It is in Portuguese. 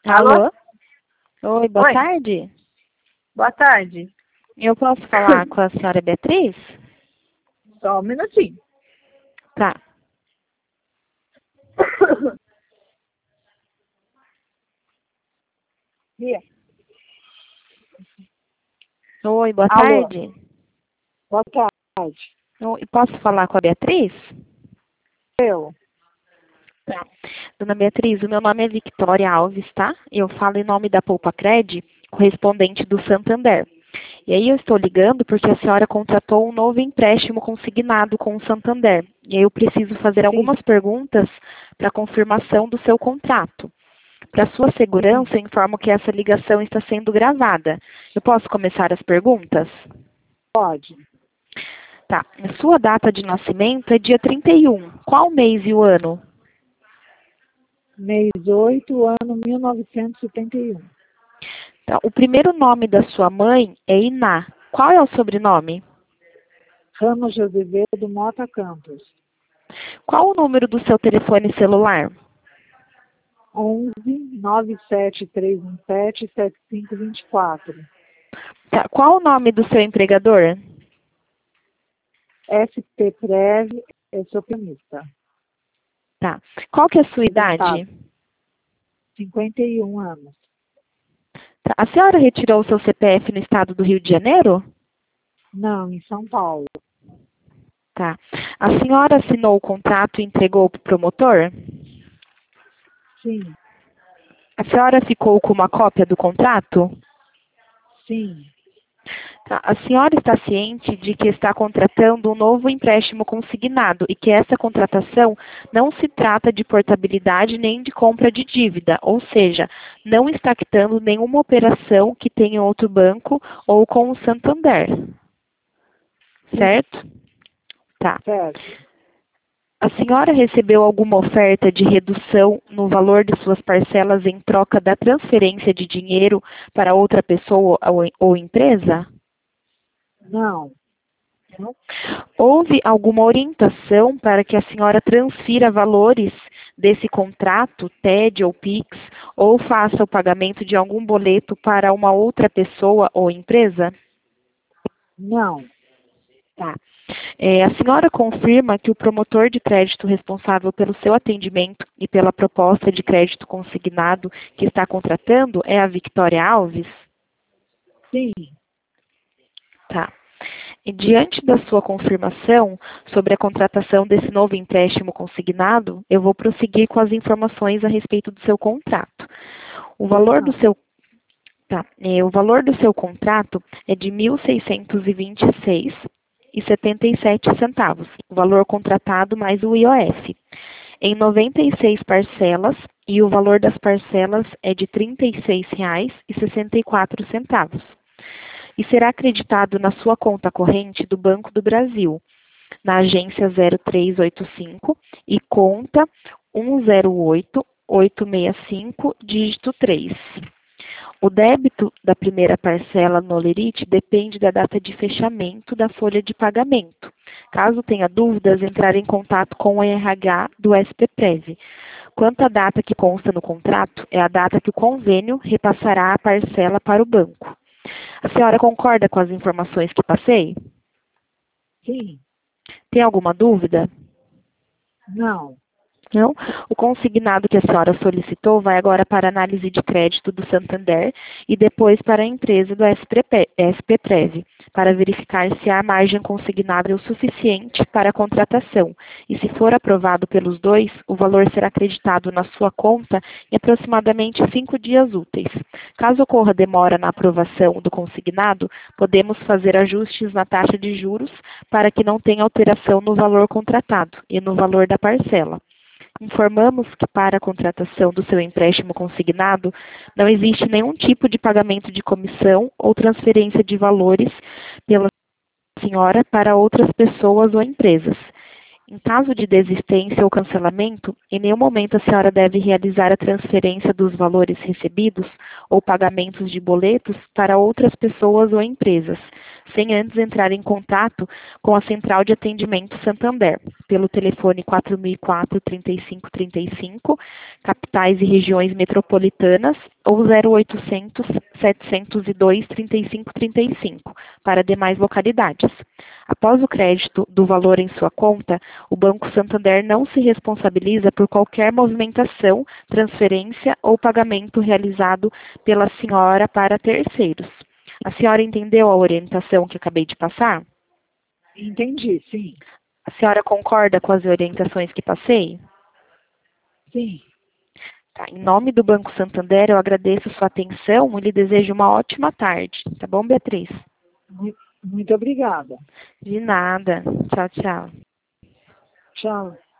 Alô? Alô? Oi, boa Oi, tarde. boa tarde. Eu posso falar com a senhora Beatriz? Só um minutinho. Tá. Bia. Oi, boa Alô, tarde. boa tarde. Oi, posso falar com a Beatriz? Eu? Tá. Dona Beatriz, o meu nome é Victoria Alves, tá? Eu falo em nome da Poupa Cred, correspondente do Santander. E aí eu estou ligando porque a senhora contratou um novo empréstimo consignado com o Santander. E aí eu preciso fazer Sim, algumas perguntas para confirmação do seu contrato. Para sua sim, segurança, eu informo que essa ligação está sendo gravada. Eu posso começar as perguntas? pode. Tá. A sua data de nascimento é dia 31. Qual mês e o ano? Mês 8, ano 1971. Tá. O primeiro nome da sua mãe é Iná. Qual é o sobrenome? Ramos de Azevedo, Mota Campos. Qual o número do seu telefone celular? 11 97317 7524. Tá. Qual o nome do seu empregador? SP Prev, eu sou pianista. Tá. Qual que é a sua Do Estado, idade? 51 anos. Tá. A senhora retirou o seu CPF no estado do Rio de Janeiro? Não, em São Paulo. Tá. A senhora assinou o contrato e entregou para o promotor? Sim, A senhora ficou com uma cópia do contrato? sim, Tá. A senhora está ciente de que está contratando um novo empréstimo consignado e que essa contratação não se trata de portabilidade nem de compra de dívida, ou seja, não está quitando nenhuma operação que tenha em outro banco ou com o Santander, sim, certo? Tá. certo. A senhora recebeu alguma oferta de redução no valor de suas parcelas em troca da transferência de dinheiro para outra pessoa ou empresa? Não, Não. Houve alguma orientação para que a senhora transfira valores desse contrato, TED ou PIX, ou faça o pagamento de algum boleto para uma outra pessoa ou empresa? não, Tá. A senhora confirma que o promotor de crédito responsável pelo seu atendimento e pela proposta de crédito consignado que está contratando é a Victoria Alves? sim, Tá. E diante da sua confirmação sobre a contratação desse novo empréstimo consignado, eu vou prosseguir com as informações a respeito do seu contrato. O valor do não, seu, tá, o valor do seu contrato é de R$ 1.626,77, o valor contratado mais o IOF, em 96 parcelas, e o valor das parcelas é de R$ 36,64. E será acreditado na sua conta corrente do Banco do Brasil, na agência 0385 e conta 108865, dígito 3. O débito da primeira parcela no Lerite depende da data de fechamento da folha de pagamento. Caso tenha dúvidas, entrar em contato com o RH do SPPrev. Quanto à data que consta no contrato, é a data que o convênio repassará a parcela para o banco. A senhora concorda com as informações que passei? sim, Tem alguma dúvida? não, Não? O consignado que a senhora solicitou vai agora para a análise de crédito do Santander e depois para a empresa do SPPrev, para verificar se a margem consignada é o suficiente para a contratação. E se for aprovado pelos dois, o valor será acreditado na sua conta em aproximadamente 5 dias úteis. Caso ocorra demora na aprovação do consignado, podemos fazer ajustes na taxa de juros para que não tenha alteração no valor contratado e no valor da parcela. Informamos que para a contratação do seu empréstimo consignado não existe nenhum tipo de pagamento de comissão ou transferência de valores pela senhora para outras pessoas ou empresas. Em caso de desistência ou cancelamento, em nenhum momento a senhora deve realizar a transferência dos valores recebidos ou pagamentos de boletos para outras pessoas ou empresas, sem antes entrar em contato com a Central de Atendimento Santander, pelo telefone 4004-3535, capitais e regiões metropolitanas, ou 0800 702 3535 para demais localidades. Após o crédito do valor em sua conta, o Banco Santander não se responsabiliza por qualquer movimentação, transferência ou pagamento realizado pela senhora para terceiros. A senhora entendeu a orientação que acabei de passar? Entendi, sim. A senhora concorda com as orientações que passei? Sim. Tá, em nome do Banco Santander, eu agradeço sua atenção e lhe desejo uma ótima tarde. Tá bom, Beatriz? Muito obrigada. De nada. Tchau, tchau. Tchau.